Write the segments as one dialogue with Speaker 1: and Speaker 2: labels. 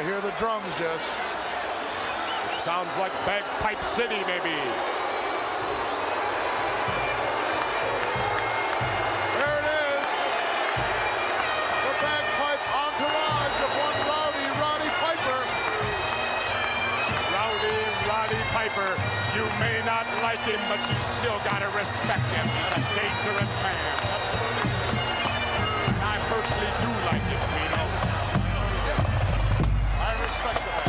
Speaker 1: I hear the drums, Jess.
Speaker 2: It sounds like Bagpipe City, maybe.
Speaker 1: There it is. The bagpipe entourage of one Rowdy Roddy Piper.
Speaker 2: Rowdy Roddy Piper. You may not like him, but you still gotta respect him. He's a dangerous man. I personally do like him, Pino.
Speaker 1: I respect that.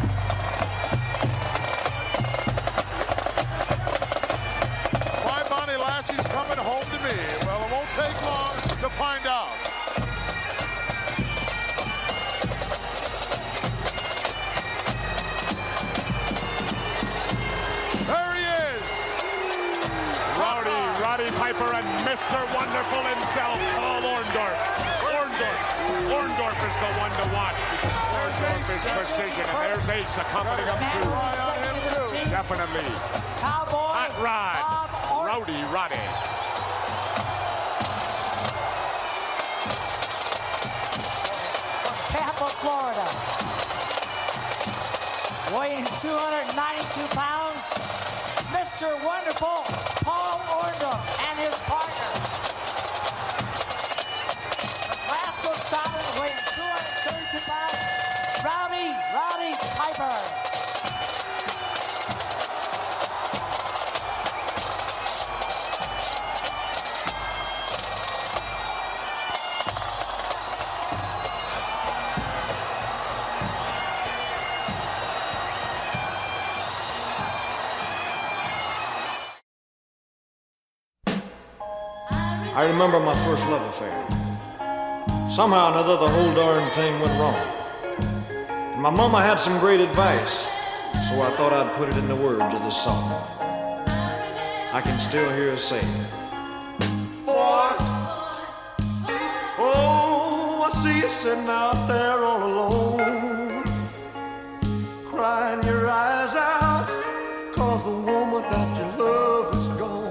Speaker 1: My Bonnie Lassie's coming home to me. Well, it won't take long to find out. There he is.
Speaker 2: Roddy Piper and Mr. Wonderful himself, Paul Orndorff. Orndorff is the one to watch because Orndorff is precision, and there's Ace accompanying him too. Definitely. Hot Rod, Rowdy Roddy.
Speaker 3: Tampa, Florida. Weighing 292 pounds, Mr. Wonderful, Paul Orndorff, and his partner. From Glasgow, Scotland, weighing 232 pounds, Rowdy Piper.
Speaker 4: I remember my first love affair. Somehow or another, the whole darn thing went wrong. And my mama had some great advice, so I thought I'd put it in the words of this song. I can still hear her say, boy, oh, I see you sitting out there all alone, crying your eyes out, 'cause the woman that you love is gone.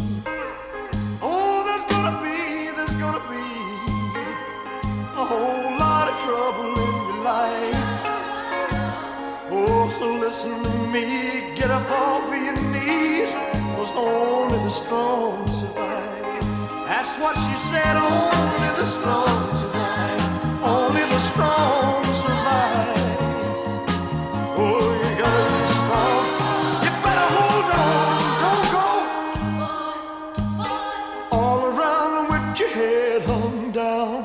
Speaker 4: There's gonna be a whole lot of trouble in your life. Oh, so listen to me, get up off of your knees, 'cause only the strong survive. That's what she said, only the strong survive. Only the strong survive. Oh, you gotta be strong. You better hold on, don't go all around with your head hung down.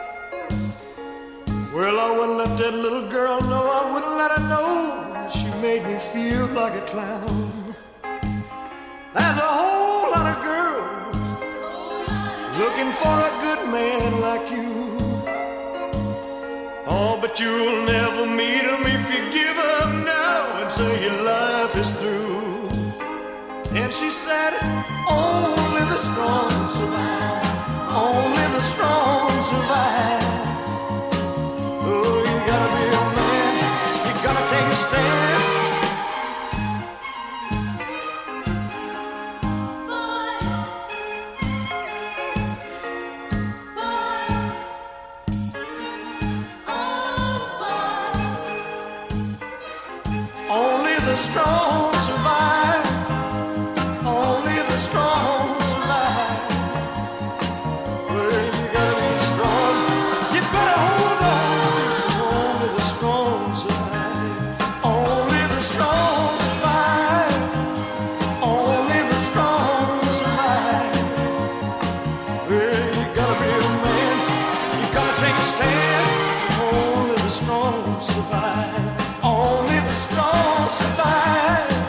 Speaker 4: Well, I wouldn't let that little girl know, I wouldn't let her know that she made me feel like a clown. There's a whole lot of girls looking for a good man like you. Oh, but you'll never meet him if you give up now and say your life is through. And she said, only the strong survive. Only the strong survive. Oh, you gotta be a man. You gotta take a stand. Only the strong survive. Only the strong survive. Well, you gotta be strong. You better hold on. Only the strong survive. Only the strong survive. Only the strong survive. Well, you gotta be a man. You gotta take a stand. Only the strong survive. Only the strong survive.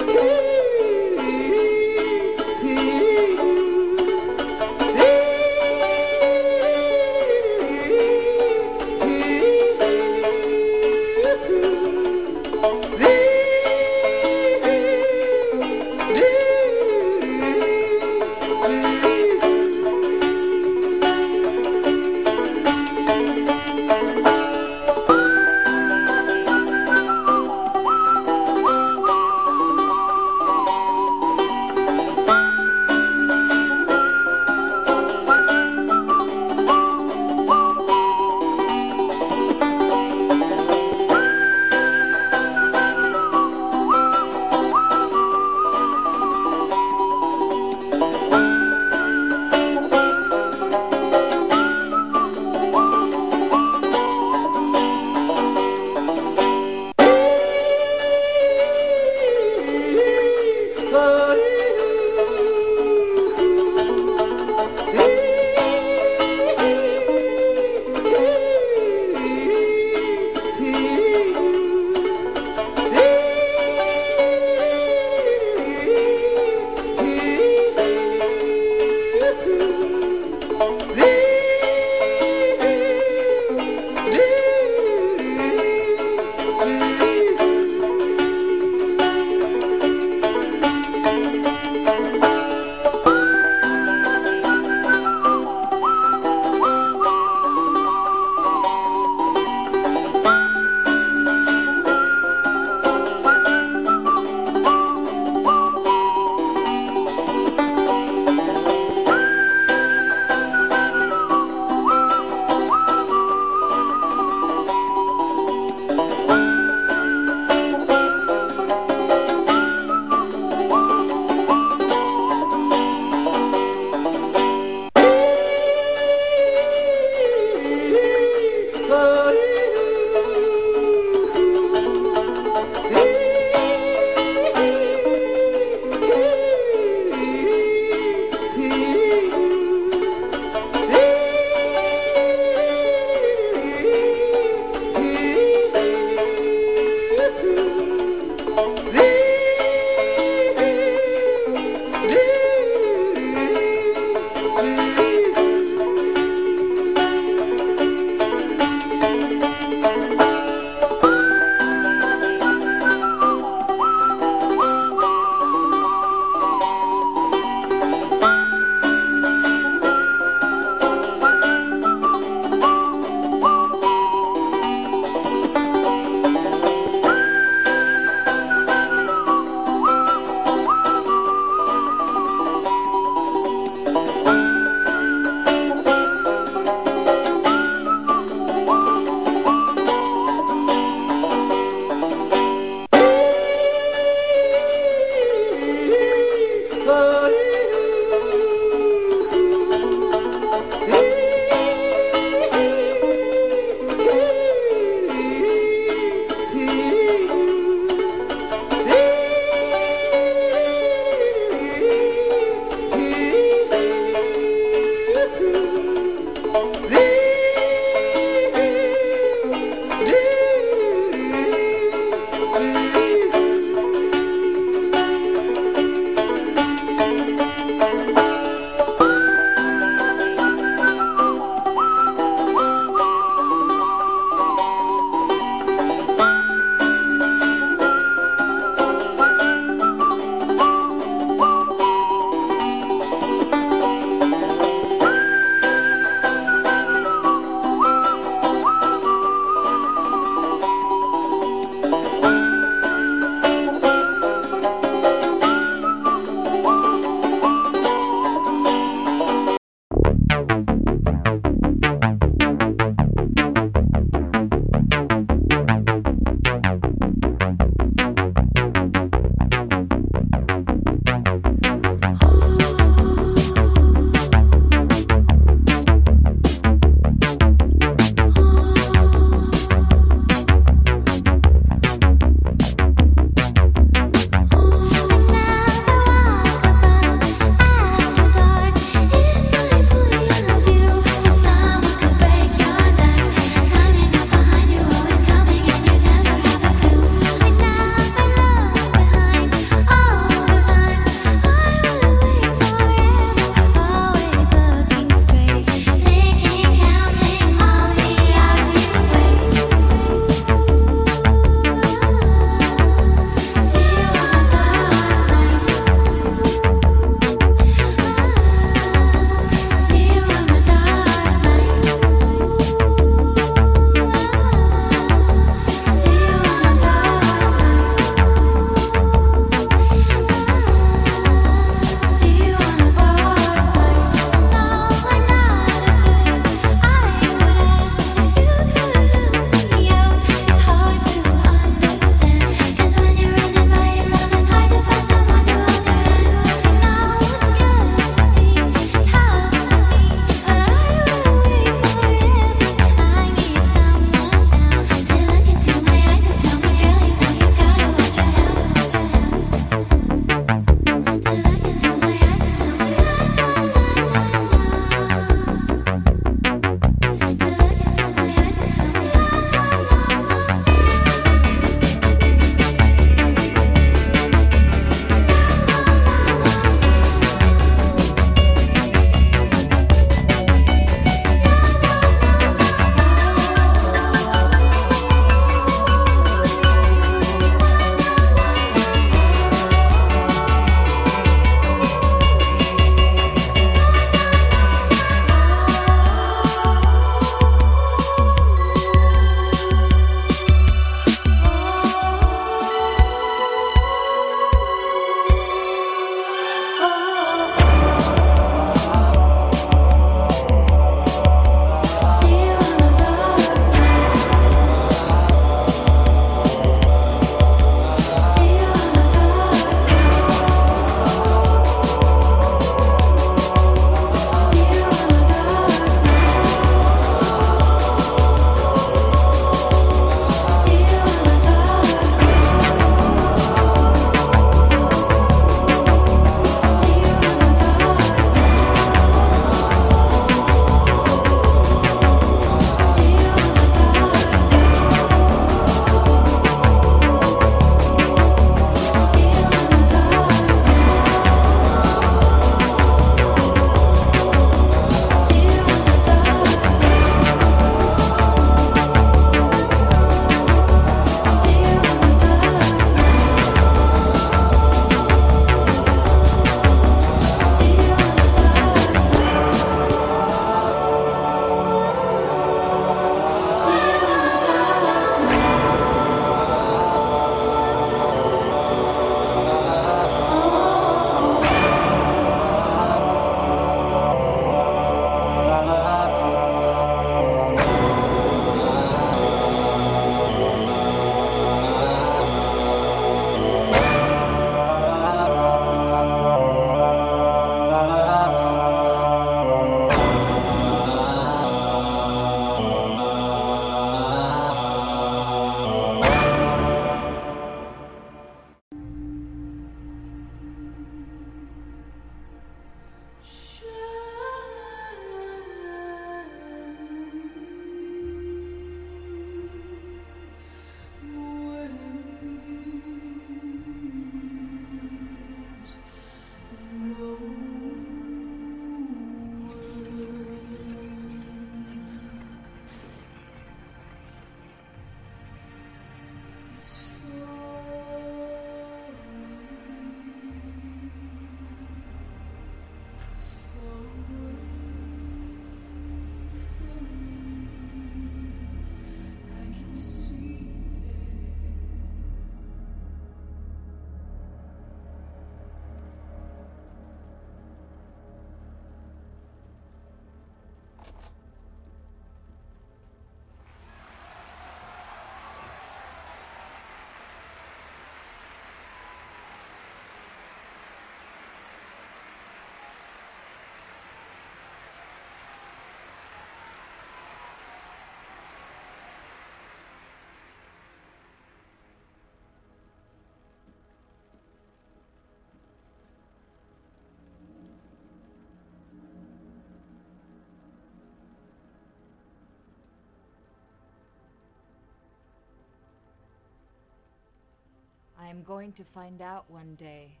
Speaker 5: am going to find out one day.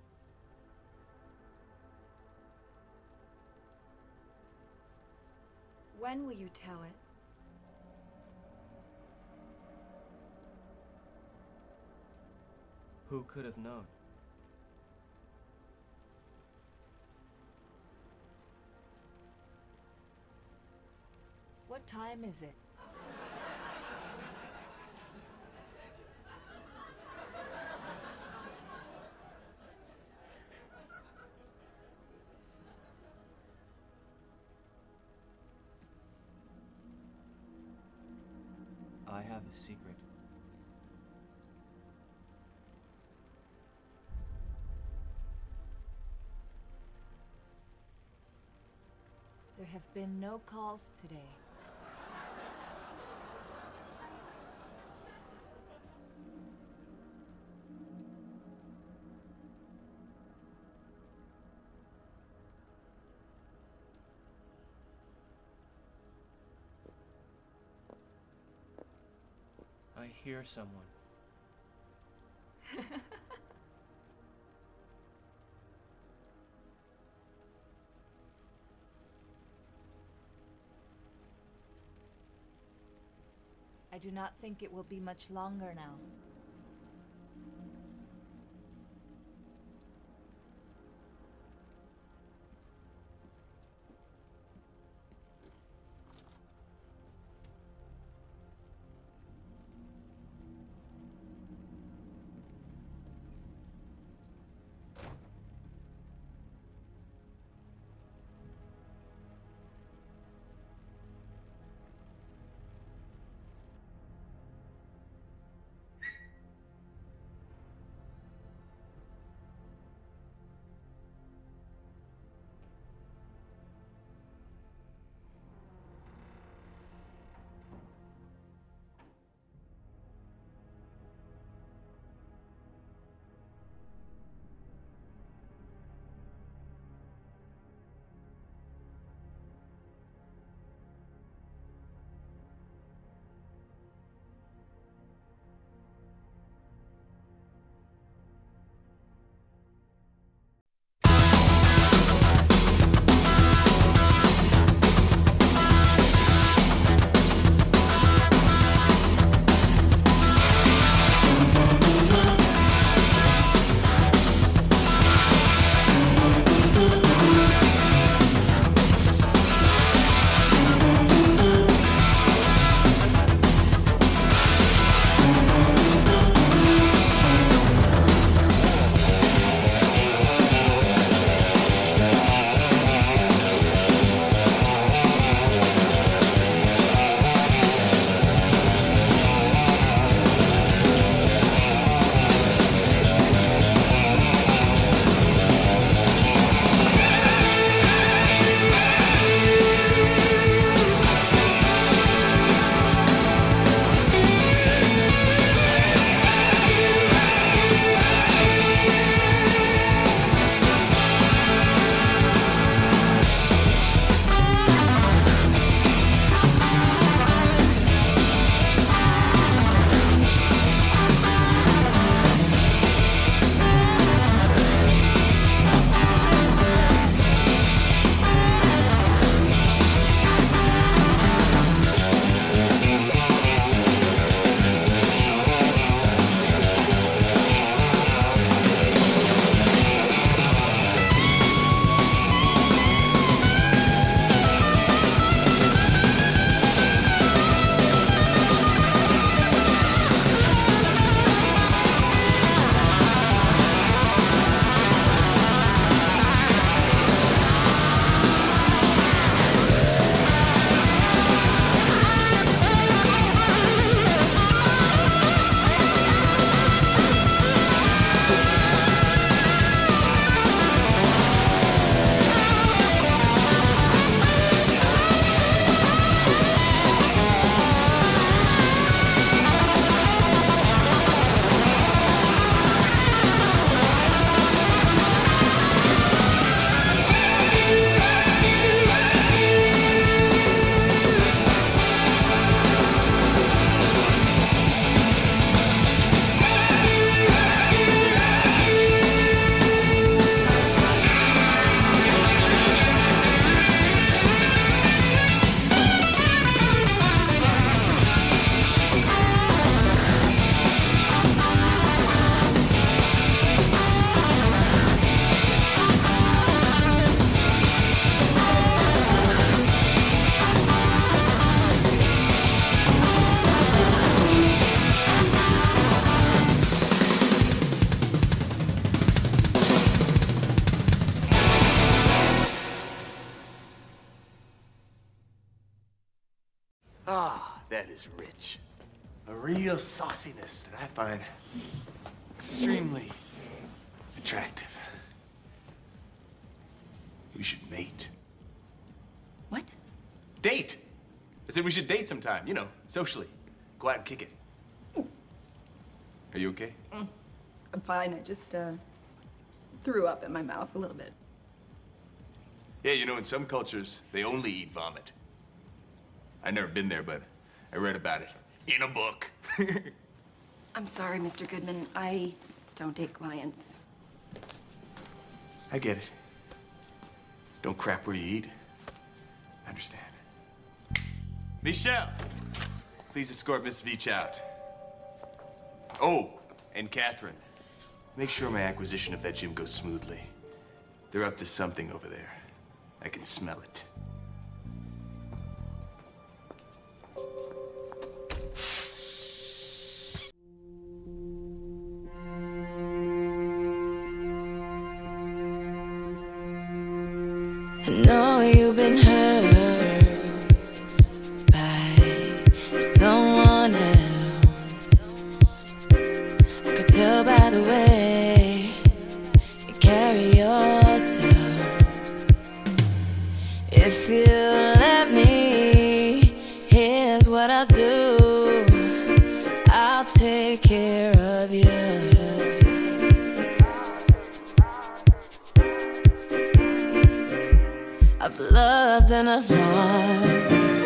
Speaker 6: When will you tell it?
Speaker 7: Who could have known?
Speaker 5: What time is it?
Speaker 7: I have a secret.
Speaker 5: There have been no calls today.
Speaker 7: I hear someone.
Speaker 5: I do not think it will be much longer now.
Speaker 8: is rich. A real sauciness that I find extremely attractive. We should mate.
Speaker 9: What?
Speaker 8: Date. I said we should date sometime, you know, socially. Go out and kick it. Are you okay?
Speaker 9: I'm fine. I just threw up in my mouth a little bit.
Speaker 8: Yeah, you know, in some cultures, they only eat vomit. I've never been there, but I read about it in a book.
Speaker 9: I'm sorry, Mr. Goodman. I don't date clients.
Speaker 8: I get it. Don't crap where you eat. I understand. Michelle, please escort Miss Veach out. Oh, and Catherine, make sure my acquisition of that gym goes smoothly. They're up to something over there. I can smell it.
Speaker 10: I know you've been hurt by someone else. I could tell by the way you carry yourself. If you let me, here's what I'll do. I'll take care of you. I've loved and I've lost.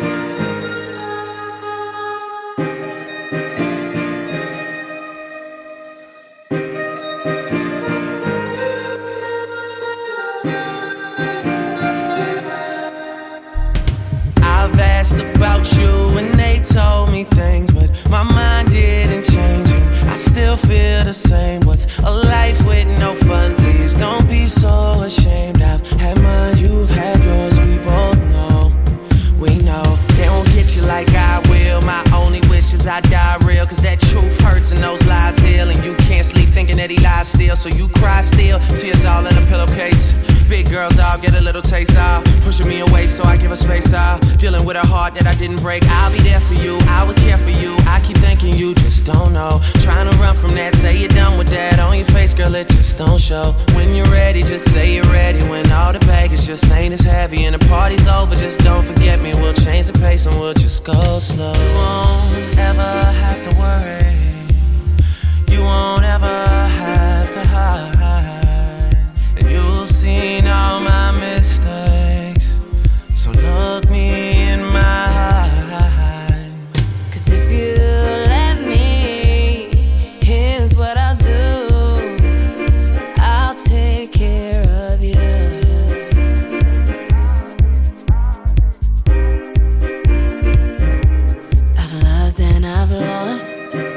Speaker 11: I've asked about you and they told me things, but my mind didn't change and I still feel the same. What's a life with no fun? Please don't be so ashamed. I've had mine, you've had yours, we both know. We know they won't get you like I will. My only wish is I die real, cause that truth hurts and those lies heal. And you can't sleep thinking that he lies still, so you cry still, tears all in a pillowcase. Big girls, I'll get a little taste, pushing me away so I give her space, dealing with a heart that I didn't break. I'll be there for you, I would care for you. I keep thinking you just don't know. Trying to run from that, say you're done with that. On your face, girl, it just don't show. When you're ready, just say you're ready. When all the baggage just ain't as heavy and the party's over, just don't forget me. We'll change the pace and we'll just go slow. You won't ever have to worry. You won't ever have to hide. And you've seen all my mistakes, so look me in my eyes.
Speaker 10: Cause if you let me, here's what I'll do. I'll take care of you. I've loved and I've lost.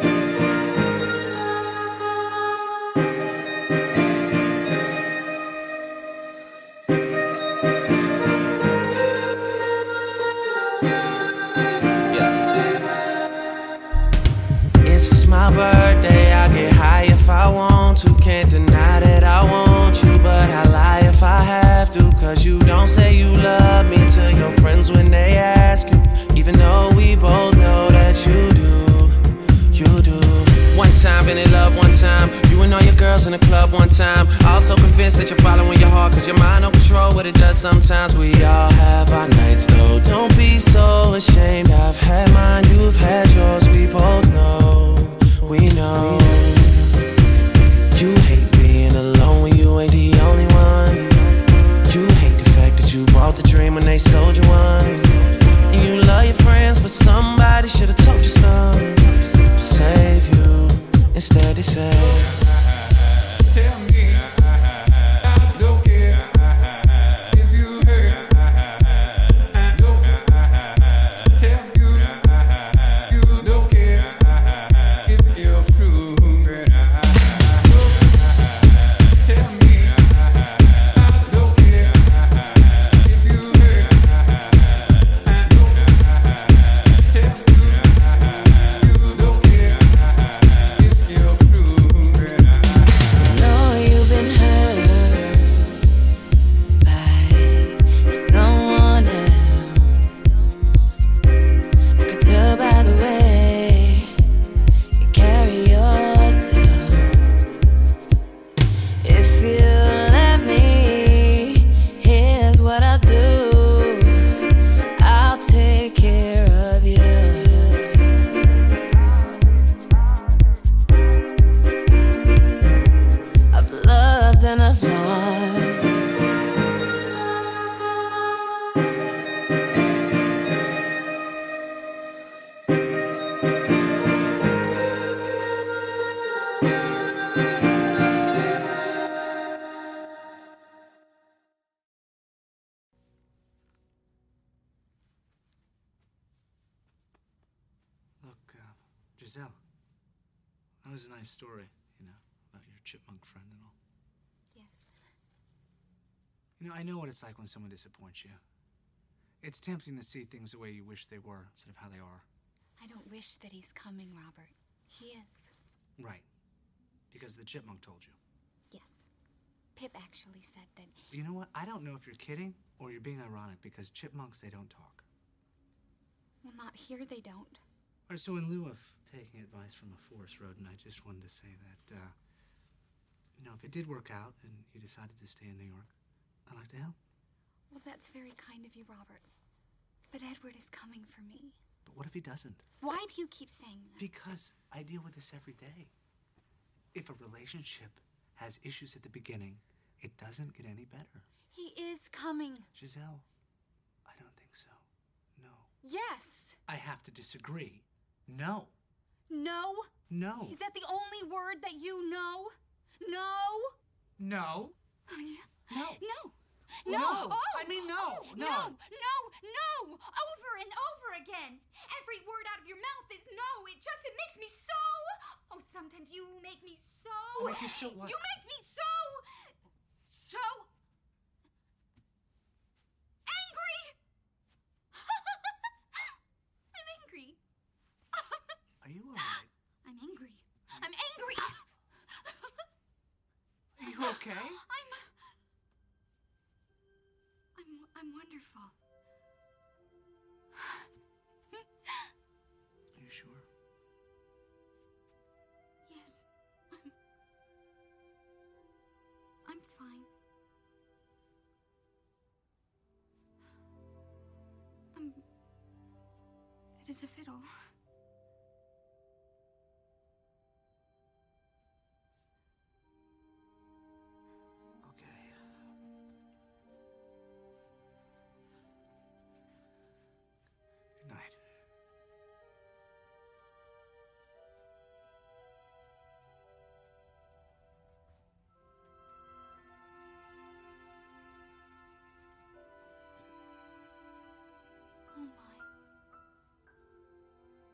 Speaker 11: It's my birthday, I get high if I want to. Can't deny that I want you, but I lie if I have to. Cause you don't say you love me to your friends when they ask you, even though we both know that you do. You do. One time, been in love one time. You and all your girls in the club one time. Also convinced that you're following your heart, cause your mind don't control what it does sometimes. We all have our nights though, don't be so ashamed. I've had mine, you've had yours, we both know. We know. You hate being alone when you ain't the only one. You hate the fact that you bought the dream when they sold you one. And you love your friends, but somebody should've told you something to save you. Instead they say, tell me I don't care if you hurt. I don't tell you you don't care if you're true. Tell me I don't care if you hurt. I don't tell you you don't care if you're true.
Speaker 12: Giselle, that was a nice story, you know, about your chipmunk friend and all.
Speaker 6: Yes.
Speaker 12: You know, I know what it's like when someone disappoints you. It's tempting to see things the way you wish they were instead of how they are.
Speaker 6: I don't wish that he's coming, Robert. He is.
Speaker 12: Right. Because the chipmunk told you.
Speaker 6: Yes. Pip actually said that...
Speaker 12: You know what? I don't know if you're kidding or you're being ironic because chipmunks, they don't talk.
Speaker 6: Well, not here they don't.
Speaker 12: All right, so in lieu of taking advice from a forest rodent, I just wanted to say that, you know, if it did work out and you decided to stay in New York, I'd like to help.
Speaker 6: Well, that's very kind of you, Robert. But Edward is coming for me.
Speaker 12: But what if he doesn't?
Speaker 6: Why do you keep saying that?
Speaker 12: Because I deal with this every day. If a relationship has issues at the beginning, it doesn't get any better.
Speaker 6: He is coming.
Speaker 12: Giselle, I don't think so. No.
Speaker 6: Yes.
Speaker 12: I have to disagree. No.
Speaker 6: No?
Speaker 12: No.
Speaker 6: Is that the only word that you know? No?
Speaker 12: No.
Speaker 6: Oh, yeah.
Speaker 12: No.
Speaker 6: No.
Speaker 12: No.
Speaker 6: Oh.
Speaker 12: I mean, no.
Speaker 6: Oh,
Speaker 12: No.
Speaker 6: No. Over and over again. Every word out of your mouth is no. It makes me so... Oh, sometimes you make me so...
Speaker 12: I make you so what?
Speaker 6: You make me so... angry. I'm angry.
Speaker 12: Are you all right?
Speaker 6: I'm angry. I'm angry.
Speaker 12: Are you okay?
Speaker 6: I'm wonderful.
Speaker 12: Are you sure?
Speaker 6: Yes. I'm fine. I'm fit as a fiddle.
Speaker 12: Okay. Good night.
Speaker 6: Oh my.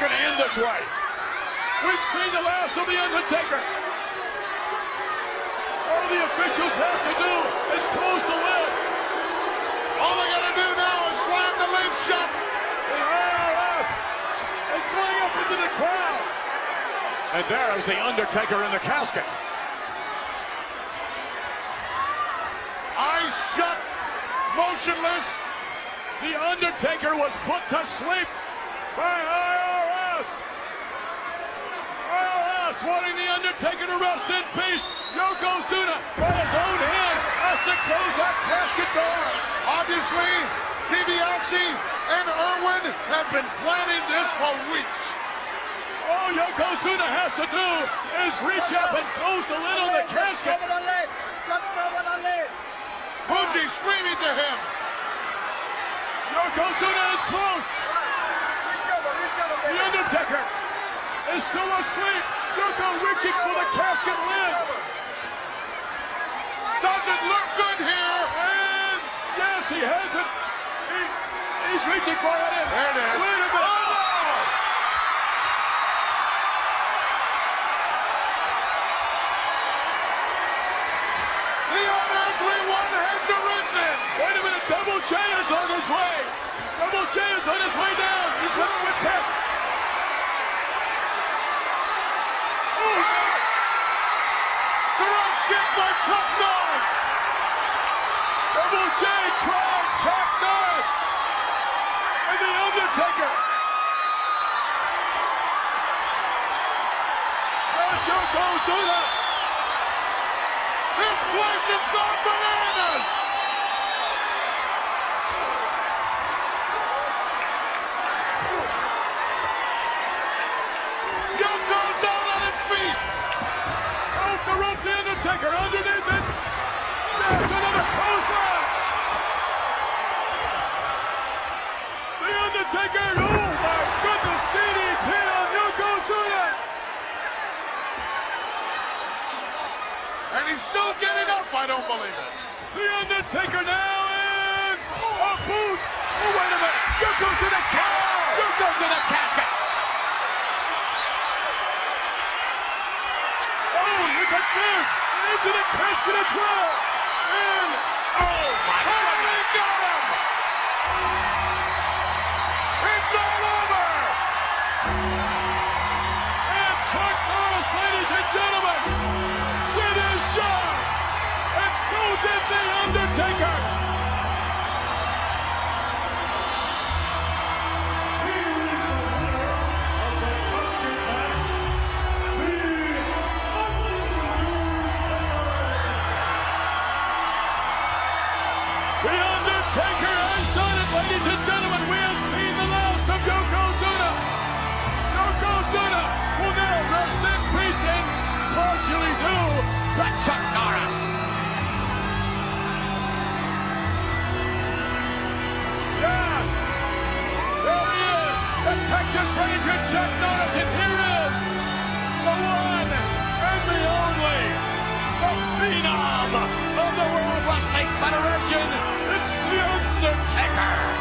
Speaker 13: going to end this way. We've seen the last of The Undertaker. All the officials have to do is close the lid.
Speaker 1: All they got to do now is slam the lid shut.
Speaker 13: The IRS is going up into the crowd. And there is The Undertaker in the casket.
Speaker 1: Eyes shut, motionless.
Speaker 13: The Undertaker was put to sleep by IRS. IRS wanting The Undertaker to rest in peace. Yokozuna, by his own hand, has to close that casket door.
Speaker 1: Obviously, DiBiase and Irwin have been planning this for weeks.
Speaker 13: All Yokozuna has to do is reach up and close the lid on the casket.
Speaker 1: Fuji screaming to him.
Speaker 13: Yokozuna is close. The Undertaker is still asleep. Yoko reaching for the casket lid.
Speaker 1: Doesn't look good here.
Speaker 13: And yes, he has it. He's reaching for it.
Speaker 1: There it is.
Speaker 13: Wait a minute.
Speaker 1: Oh, no. The unearthly one has arisen.
Speaker 13: Wait a minute. Double J is on his way. Double J is on his way down. He's running with past.
Speaker 1: Direct kick by Chuck Norris.
Speaker 13: Double J tried Chuck Norris. And The Undertaker. There's Yokozuna.
Speaker 1: This place is gone bananas. Yoko's down on his feet.
Speaker 13: Off the rope, The Undertaker underneath it. There's another clothesline. The Undertaker, oh my goodness, DDT on Yokozuna.
Speaker 1: And he's still getting up, I don't believe it.
Speaker 13: The Undertaker now in a boot. Oh, wait a minute. Yokozuna casket. Yokozuna casket. Oh, look at this. Into the casket as well. And, oh my
Speaker 1: God. He got him. It's all over.
Speaker 13: And Chuck Norris, ladies and gentlemen, did his job. And so did The Undertaker. The Undertaker has done it, ladies and gentlemen. We have seen the last of Yokozuna. Yokozuna will now rest in peace and partially due to Chuck Norris. Yes, there he is, the Texas Ranger Chuck Norris, and here is the one and the only, the phenom of the World Wrestling Federation. It's The Undertaker.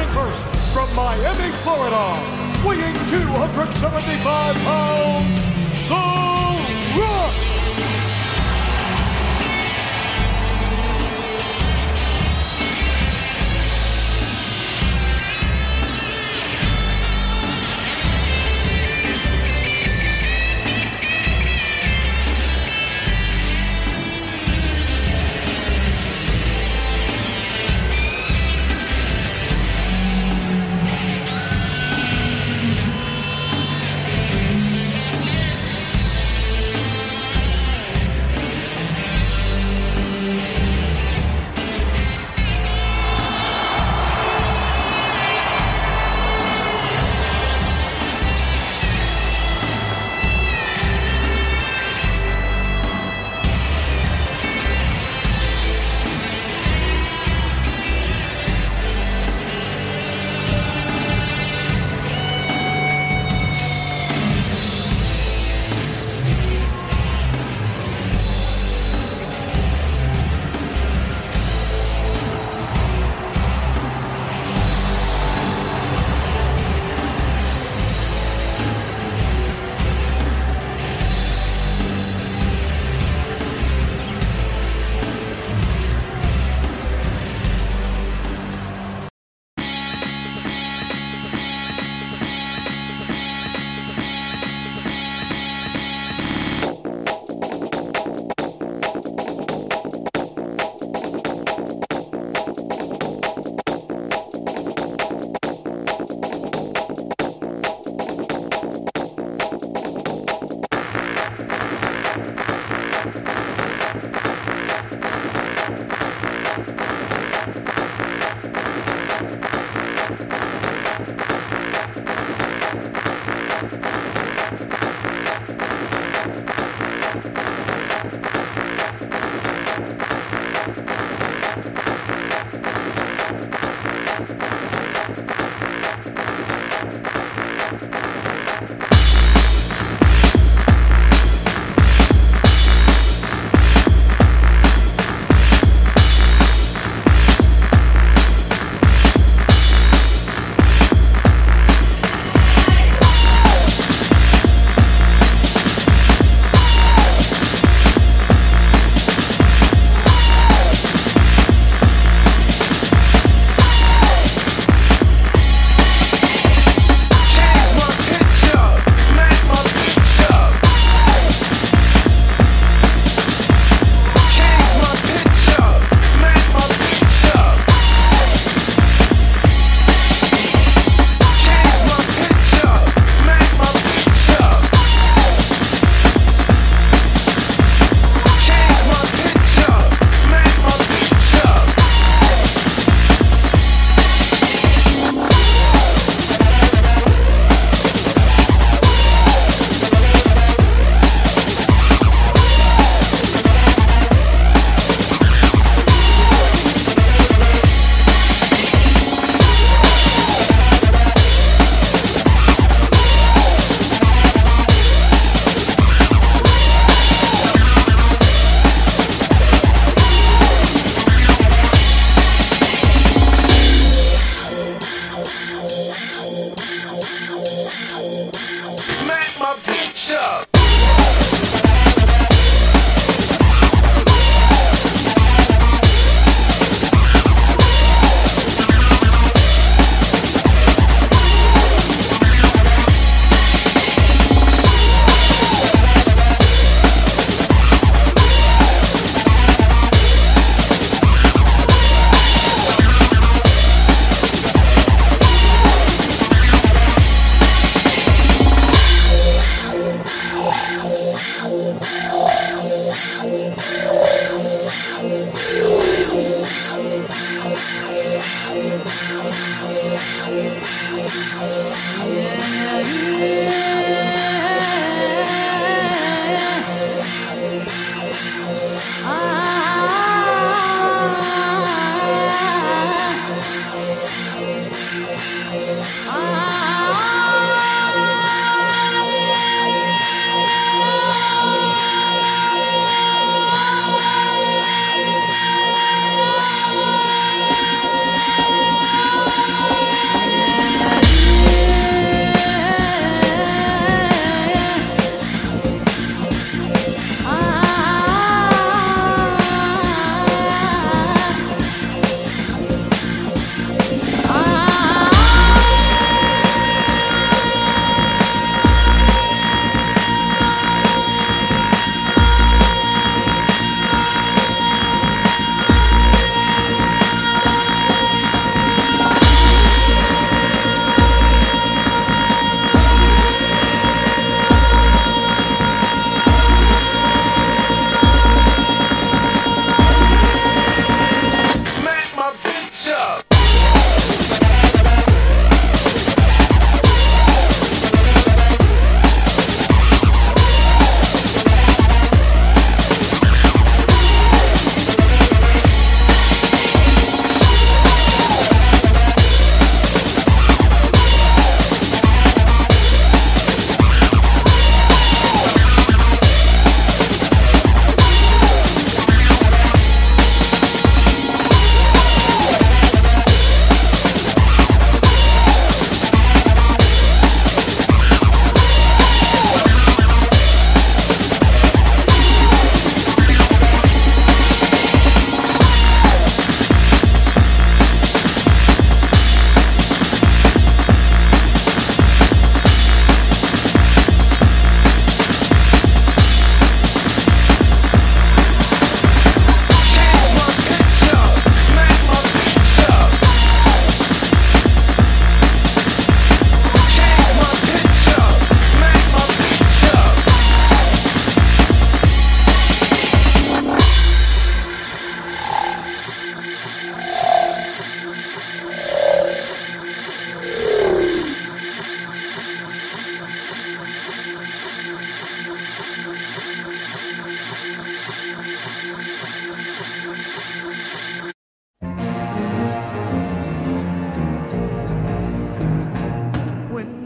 Speaker 14: First, from Miami, Florida, weighing 275 pounds, The Rock!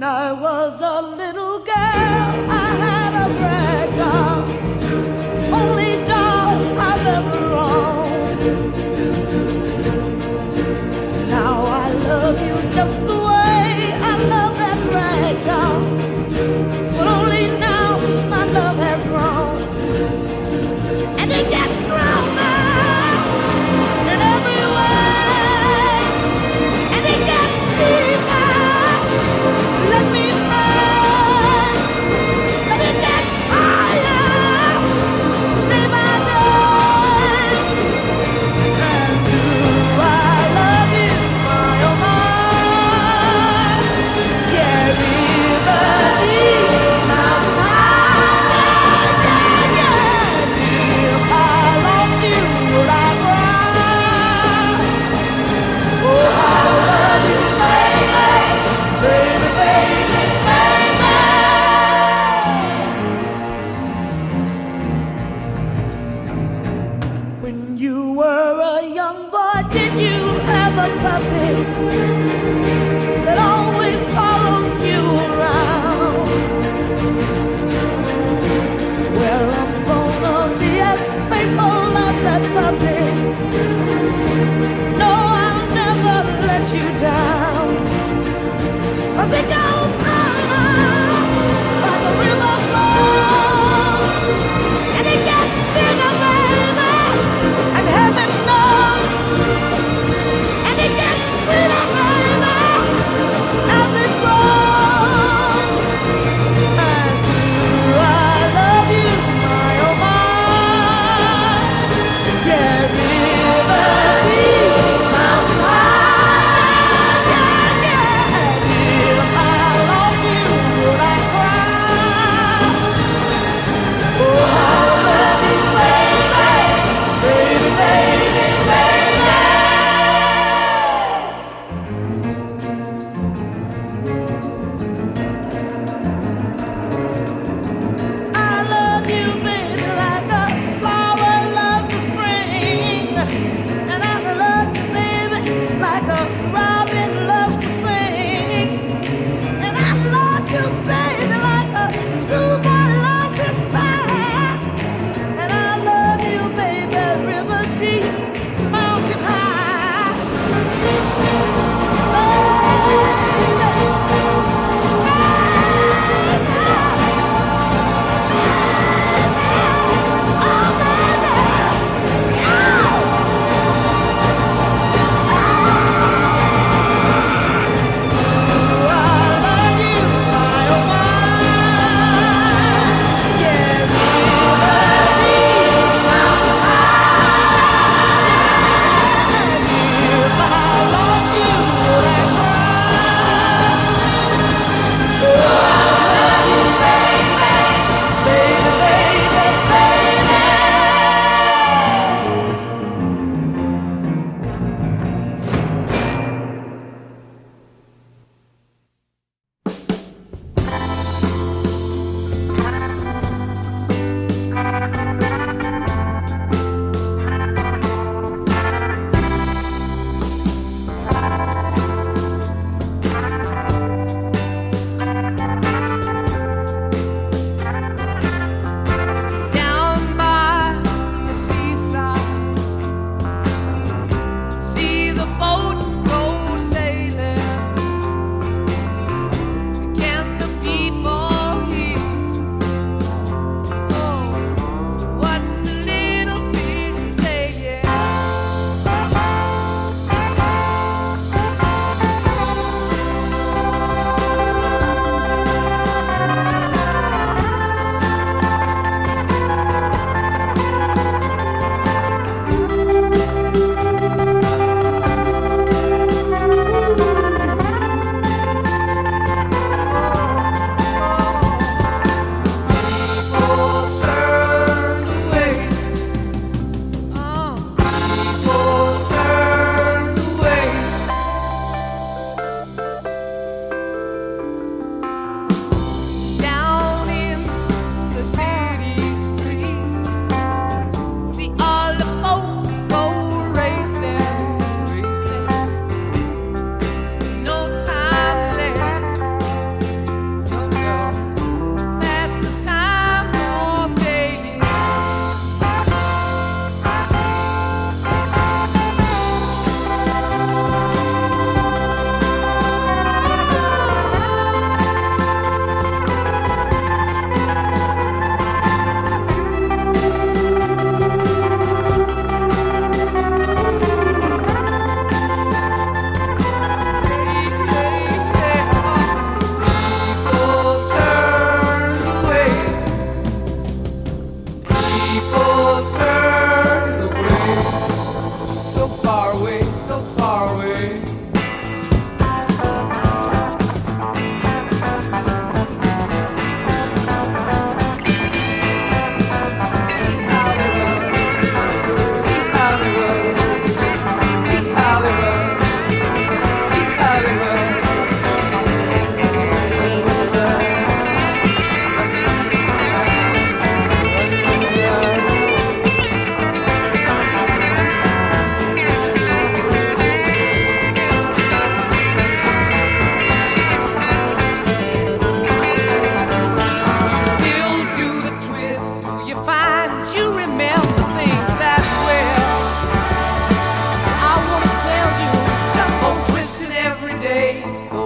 Speaker 15: I was a little girl, I had a rag doll, only doll I've ever owned. Now I love you just the way I love that rag doll, but only now my love has grown, and it gets stronger in every way, and it gets deeper. Let me say, but it gets higher day by day. And do I love you, my oh my? Yeah, river deep, my mind, yeah, yeah. If I lost you, would I cry? Oh, I love you, baby, baby, baby, baby. When you were a young boy, did you have a puppy that always followed you around? Well, I'm gonna be as faithful as that puppy. No, I'll never let you down. 'Cause it goes on by the river flows, and it gets bigger, baby, and heaven knows, and it gets sweeter, baby, as it grows. And do I love you, my oh my? Yeah, river deep, mountain high, yeah, yeah. If I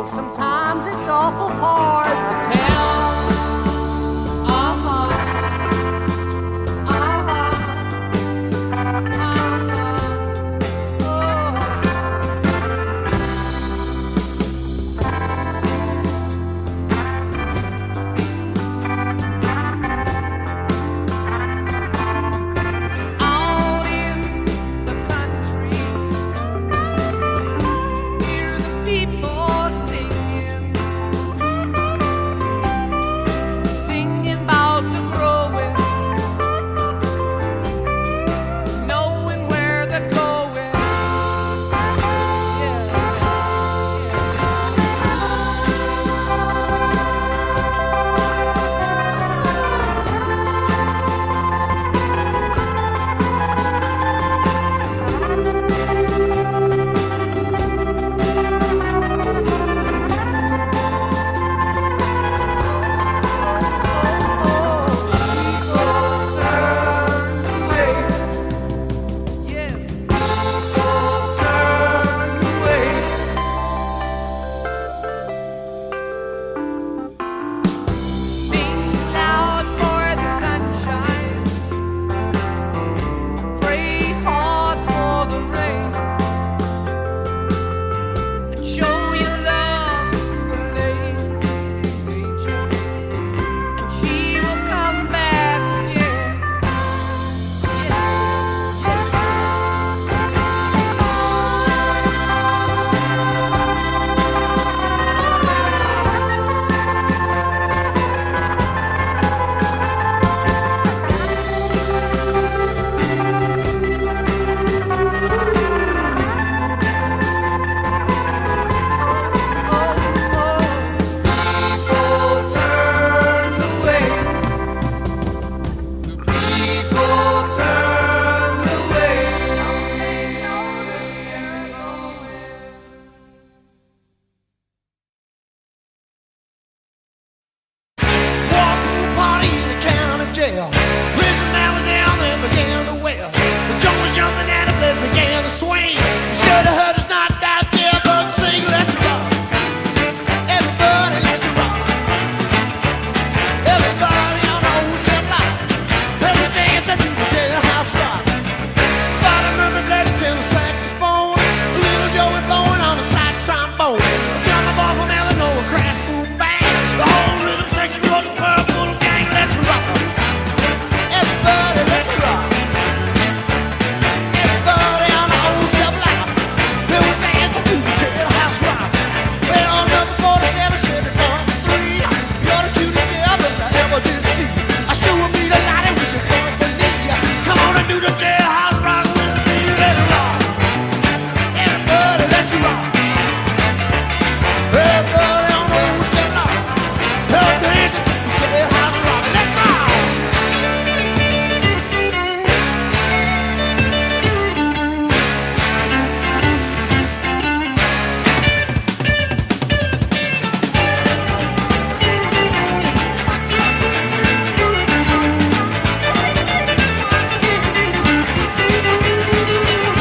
Speaker 16: Sometimes it's awful hard to tell.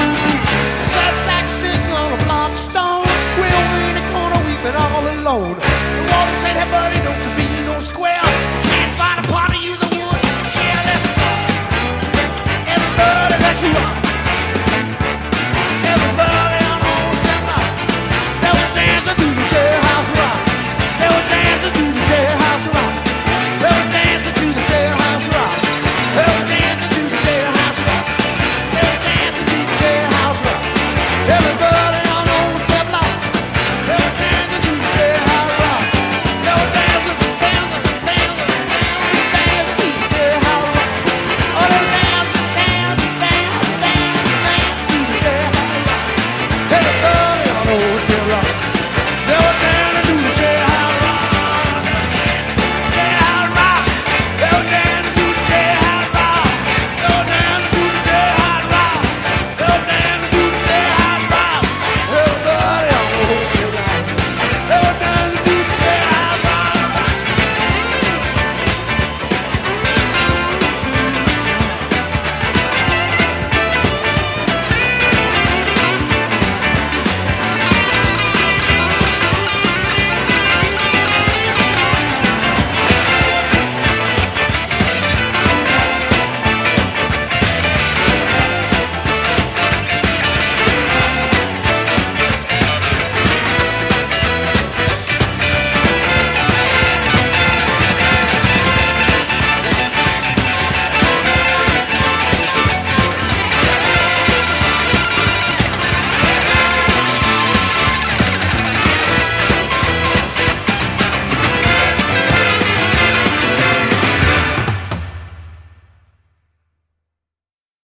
Speaker 14: Alone.